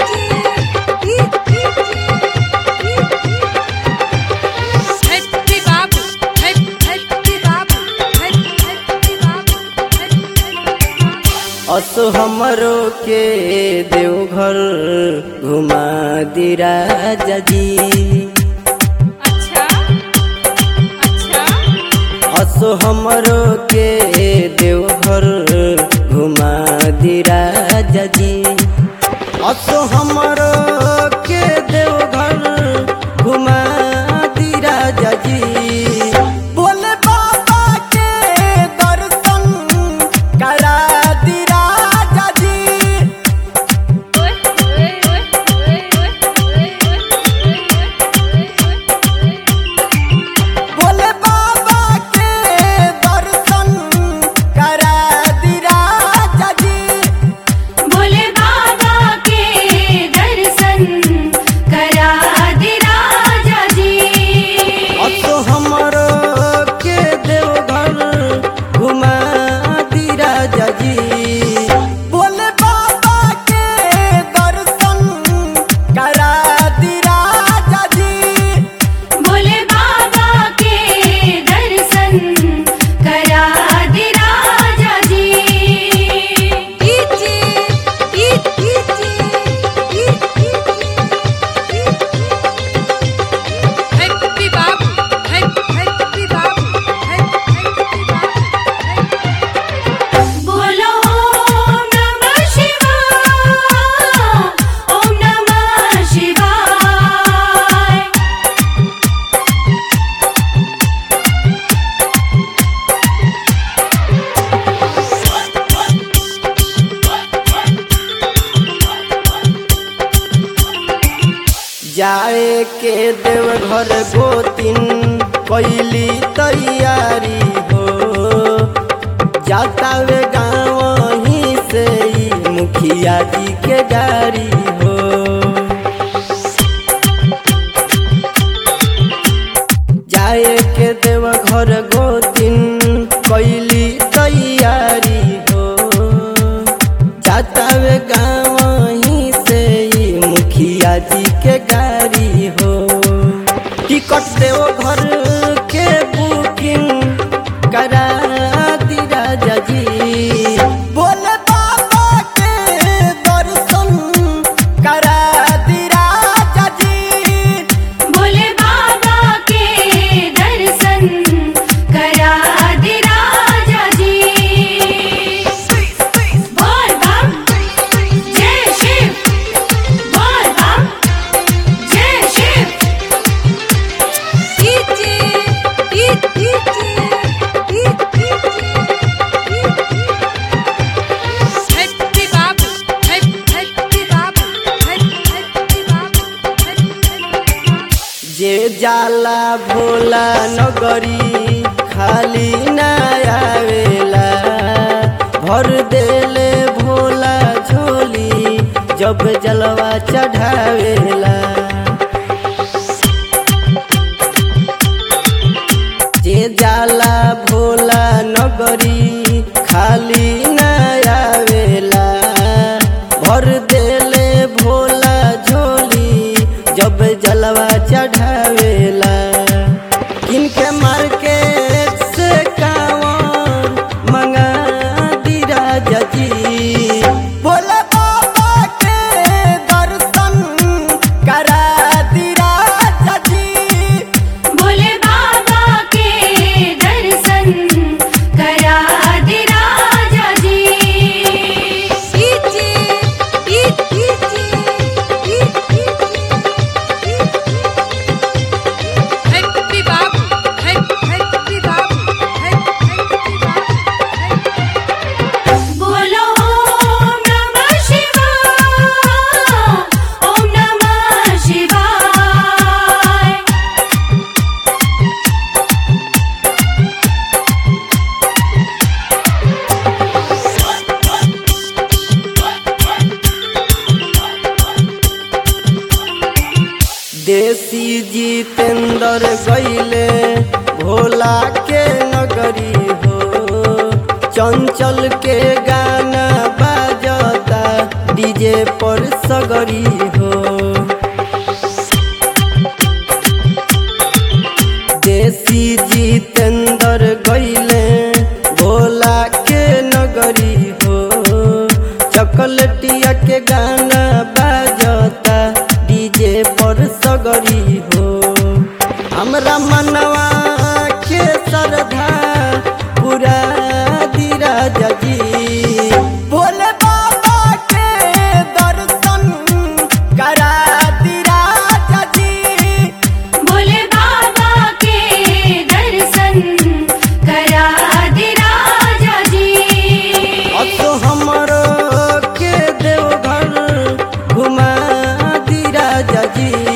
असो हमरो के देवघर घुमा दी राजा जी। अच्छा अच्छा असो हमरो के देवघर घुमा दी राजा जी। असो हमरो के देवघर घुमा दी राजा जी। बोले बाबा के दर्शन करा दी राजा जी। बोले बाबा के दर्शन करा दी राजा जी। भोले बाबा के दर्शन करा दे राजा जी। असो हमरो के देवघर घुमा दी राजा जी। बोले बाबा के दर्शन करा दी राजा जी। भोले बाबा के दर्शन करा दे राजा जी। हैप्पी बाबू हैप्पी बाबू बोलो ओम नमः शिवाय ओम नमः शिवाय। जाए के देवघर गोतिन कैली तैयारी हो। जातावे गाँव ही से ही मुखिया जी के गाड़ी हो। जाए के देवघर गोतिन कैली तैयारी हो। जातावे गाँव ही से ही मुखिया जी के गाड़ी हो। टिकट देवघर के बुकिंग करा दी राजा जी। बोले बाबा के दर्शन करा दी राजा जी। भोले बाबा के दर्शन करा दे राजा जी। बोल बम जय शिव बोल बम जय शिव। हैप्पी बाबू हैप्पी बाबू जे जाला भोला नगरी खाली ना आवेला। भर देले भोला झोली जब जलवा चढ़ावेला। जे जाला भोला नगरी खाली ना आवेला। भर देले भोला झोली जब जलवा चढ़ावेला। किनके मार्केट से कांवर मंगा दी राजा जी। भोला बाबा के दर्शन करा दी राजा जी। भोले बाबा के दर्शन करा दे राजा जी। हैप्पी बाबू हैप्पी बाबू बोलो ओम नमः शिवाय ओम नमः शिवाय। देसी जितेंद्र गईले भोला के नगरी हो। चंचल के गाना बाजता डीजे पर सगरी हो। देसी जितेंद्र गईले भोला के नगरी हो। चॉकलेटिया के गाना बाजता डीजे पर सगरी हो। हमरा मनवा के श्रद्धा पूरा दी राजा जी। भोले बाबा के दर्शन करा दी राजा जी। भोले बाबा के दर्शन करा दे राजा जी। अब तो हमरो के देवघर घुमा दी राजा जी।